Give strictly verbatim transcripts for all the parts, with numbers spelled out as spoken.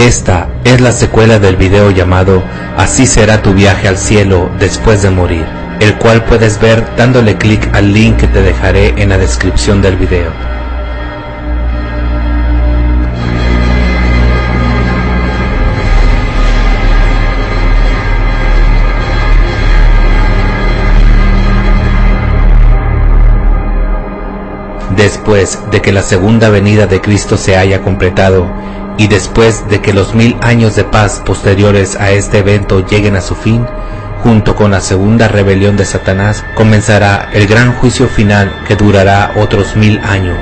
Esta es la secuela del video llamado Así será tu viaje al cielo después de morir, el cual puedes ver dándole clic al link que te dejaré en la descripción del video. Después de que la segunda venida de Cristo se haya completado, y después de que los mil años de paz posteriores a este evento lleguen a su fin, junto con la segunda rebelión de Satanás, comenzará el gran juicio final que durará otros mil años.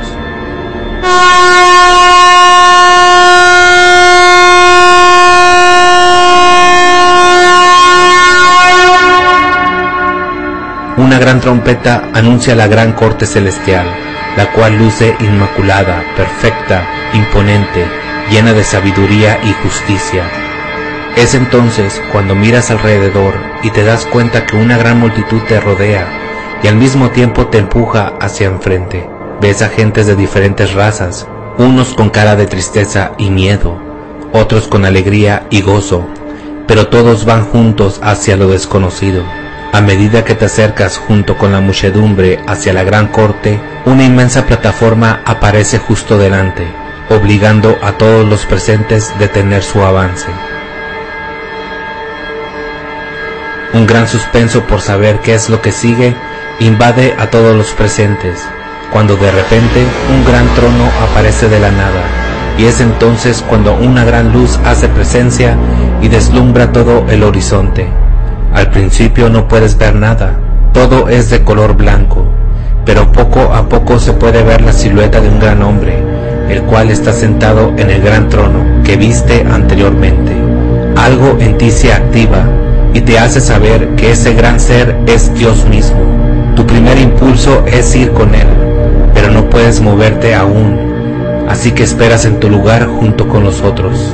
Una gran trompeta anuncia la gran corte celestial, la cual luce inmaculada, perfecta, imponente, llena de sabiduría y justicia. Es entonces cuando miras alrededor y te das cuenta que una gran multitud te rodea y al mismo tiempo te empuja hacia enfrente. Ves a gentes de diferentes razas, unos con cara de tristeza y miedo, otros con alegría y gozo, pero todos van juntos hacia lo desconocido. A medida que te acercas junto con la muchedumbre hacia la gran corte, una inmensa plataforma aparece justo delante, obligando a todos los presentes a detener su avance. Un gran suspenso por saber qué es lo que sigue invade a todos los presentes, cuando de repente un gran trono aparece de la nada, y es entonces cuando una gran luz hace presencia y deslumbra todo el horizonte. Al principio no puedes ver nada, todo es de color blanco, pero poco a poco se puede ver la silueta de un gran hombre, el cual está sentado en el gran trono que viste anteriormente. Algo en ti se activa y te hace saber que ese gran ser es Dios mismo. Tu primer impulso es ir con él, pero no puedes moverte aún, así que esperas en tu lugar junto con los otros.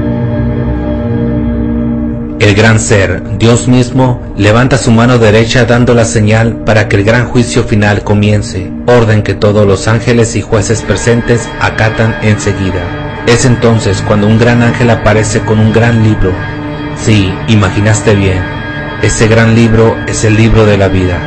El gran ser, Dios mismo, levanta su mano derecha dando la señal para que el gran juicio final comience, orden que todos los ángeles y jueces presentes acatan enseguida. Es entonces cuando un gran ángel aparece con un gran libro. Sí, imaginaste bien, ese gran libro es el libro de la vida.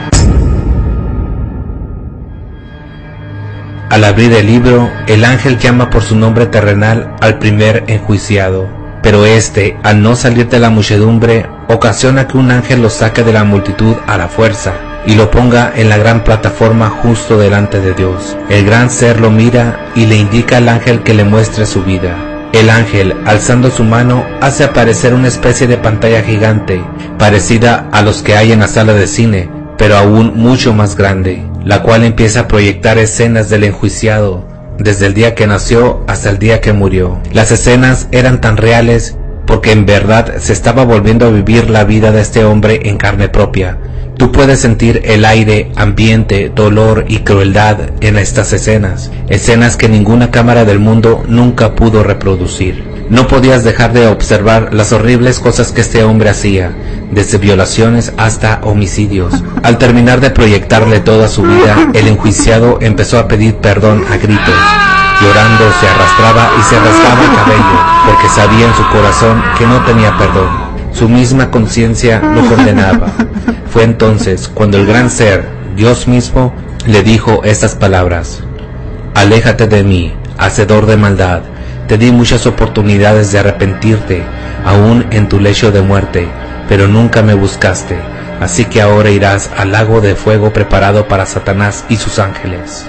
Al abrir el libro, el ángel llama por su nombre terrenal al primer enjuiciado. Pero este, al no salir de la muchedumbre, ocasiona que un ángel lo saque de la multitud a la fuerza y lo ponga en la gran plataforma justo delante de Dios. El gran ser lo mira y le indica al ángel que le muestre su vida. El ángel, alzando su mano, hace aparecer una especie de pantalla gigante, parecida a los que hay en la sala de cine, pero aún mucho más grande, la cual empieza a proyectar escenas del enjuiciado, desde el día que nació hasta el día que murió. Las escenas eran tan reales porque en verdad se estaba volviendo a vivir la vida de este hombre en carne propia. Tú puedes sentir el aire, ambiente, dolor y crueldad en estas escenas, escenas que ninguna cámara del mundo nunca pudo reproducir. No podías dejar de observar las horribles cosas que este hombre hacía, desde violaciones hasta homicidios. Al terminar de proyectarle toda su vida, el enjuiciado empezó a pedir perdón a gritos. Llorando se arrastraba y se rasgaba el cabello, porque sabía en su corazón que no tenía perdón. Su misma conciencia lo condenaba. Fue entonces cuando el gran ser, Dios mismo, le dijo estas palabras: «Aléjate de mí, hacedor de maldad. Te di muchas oportunidades de arrepentirte, aún en tu lecho de muerte, pero nunca me buscaste. Así que ahora irás al lago de fuego preparado para Satanás y sus ángeles».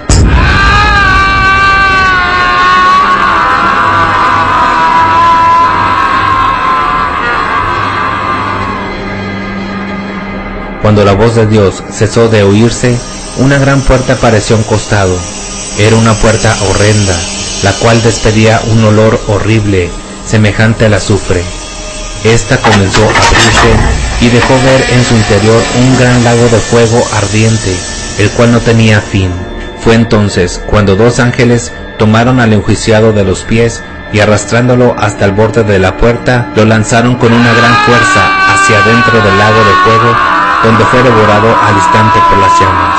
Cuando la voz de Dios cesó de oírse, una gran puerta apareció a un costado. Era una puerta horrenda, la cual despedía un olor horrible, semejante al azufre. Esta comenzó a abrirse y dejó ver en su interior un gran lago de fuego ardiente, el cual no tenía fin. Fue entonces cuando dos ángeles tomaron al enjuiciado de los pies y arrastrándolo hasta el borde de la puerta, lo lanzaron con una gran fuerza hacia adentro del lago de fuego, donde fue devorado al instante por las llamas.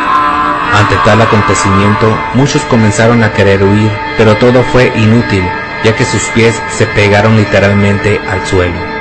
Ante tal acontecimiento, muchos comenzaron a querer huir, pero todo fue inútil, ya que sus pies se pegaron literalmente al suelo.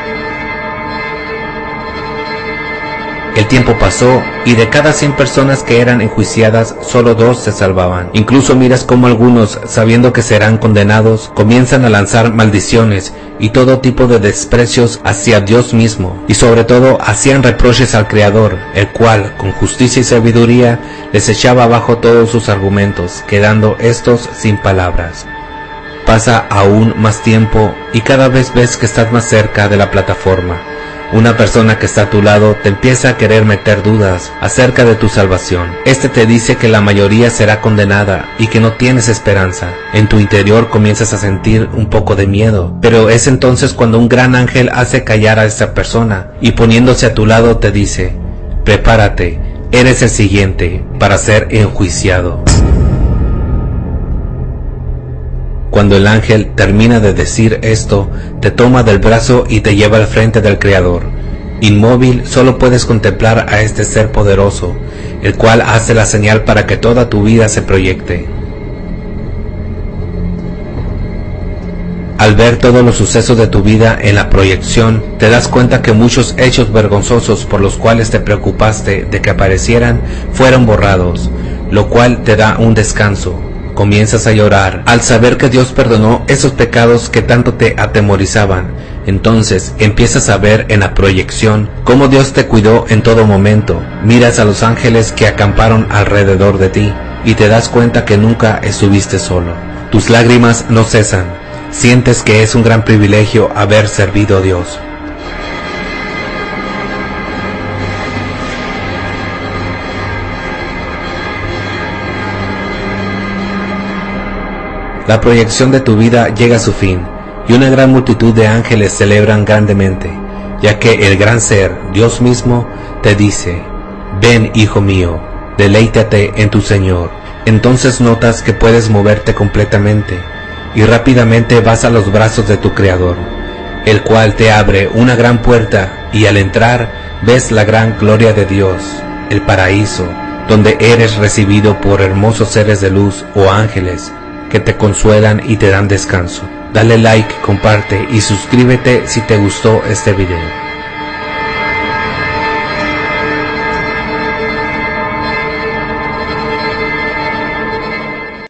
El tiempo pasó y de cada cien personas que eran enjuiciadas, solo dos se salvaban. Incluso miras cómo algunos, sabiendo que serán condenados, comienzan a lanzar maldiciones y todo tipo de desprecios hacia Dios mismo, y sobre todo hacían reproches al Creador, el cual, con justicia y sabiduría, les echaba abajo todos sus argumentos, quedando estos sin palabras. Pasa aún más tiempo y cada vez ves que estás más cerca de la plataforma. Una persona que está a tu lado te empieza a querer meter dudas acerca de tu salvación. Este te dice que la mayoría será condenada y que no tienes esperanza. En tu interior comienzas a sentir un poco de miedo, pero es entonces cuando un gran ángel hace callar a esta persona y poniéndose a tu lado te dice: prepárate, eres el siguiente para ser enjuiciado. Cuando el ángel termina de decir esto, te toma del brazo y te lleva al frente del Creador. Inmóvil, solo puedes contemplar a este ser poderoso, el cual hace la señal para que toda tu vida se proyecte. Al ver todos los sucesos de tu vida en la proyección, te das cuenta que muchos hechos vergonzosos por los cuales te preocupaste de que aparecieran fueron borrados, lo cual te da un descanso. Comienzas a llorar al saber que Dios perdonó esos pecados que tanto te atemorizaban. Entonces empiezas a ver en la proyección cómo Dios te cuidó en todo momento. Miras a los ángeles que acamparon alrededor de ti y te das cuenta que nunca estuviste solo. Tus lágrimas no cesan. Sientes que es un gran privilegio haber servido a Dios. La proyección de tu vida llega a su fin, y una gran multitud de ángeles celebran grandemente, ya que el gran ser, Dios mismo, te dice: ven, hijo mío, deleítate en tu Señor. Entonces notas que puedes moverte completamente, y rápidamente vas a los brazos de tu Creador, el cual te abre una gran puerta, y al entrar ves la gran gloria de Dios, el paraíso, donde eres recibido por hermosos seres de luz o ángeles, que te consuelan y te dan descanso. Dale like, comparte y suscríbete si te gustó este video.